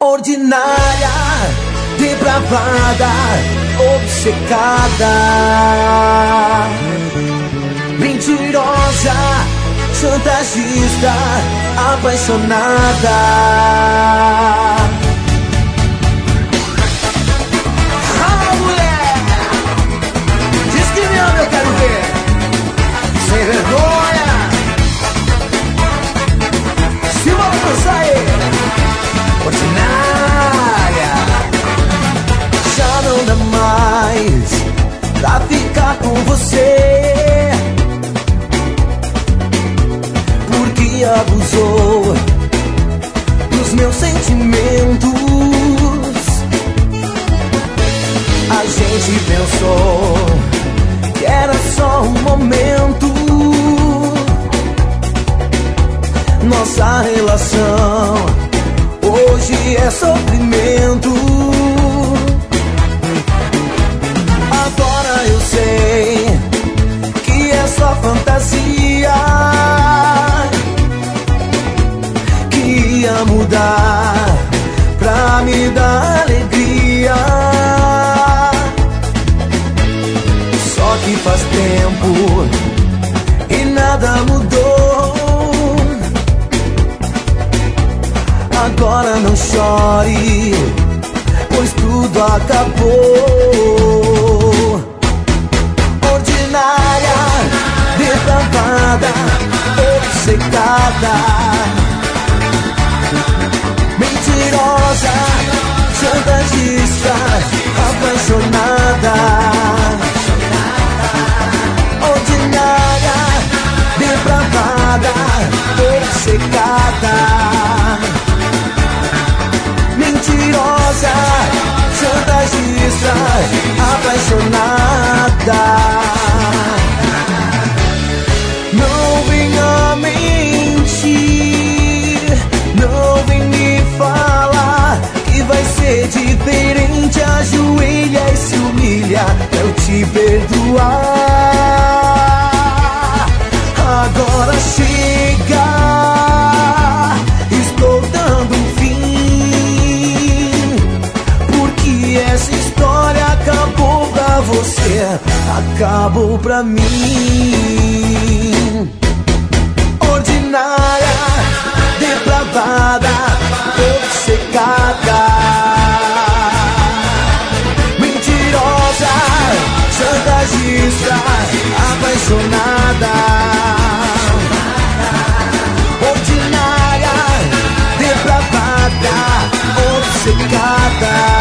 Ordinária, depravada, obcecada, mentirosa, chantagista, apaixonada. Ah, mulher, diz que me ama, eu quero ver. Sem vergonha, se vamos sair. Ordinária, já não dá mais pra ficar com você, porque abusou dos meus sentimentos. A gente pensou que era só um momento. Nossa relação hoje é sofrimento. Agora eu sei que é só fantasia, que ia mudar pra me dar alegria. Só que faz tempo e nada mudou. Agora não chore, pois tudo acabou. Ordinária, depravada, obcecada, mentirosa, chantagista, apaixonada. Ordinária, depravada, obcecada, mentirosa, chantagista, apaixonada. Não venha mentir, não vem me falar que vai ser diferente. Ajoelha e se humilha pra eu te perdoar. Agora chega, estou dando um fim, porque essa história acabou pra você, acabou pra mim. Ordinária, depravada, obcecada, mentirosa, chantagista, apaixonada. Ordinária, depravada, obcecada,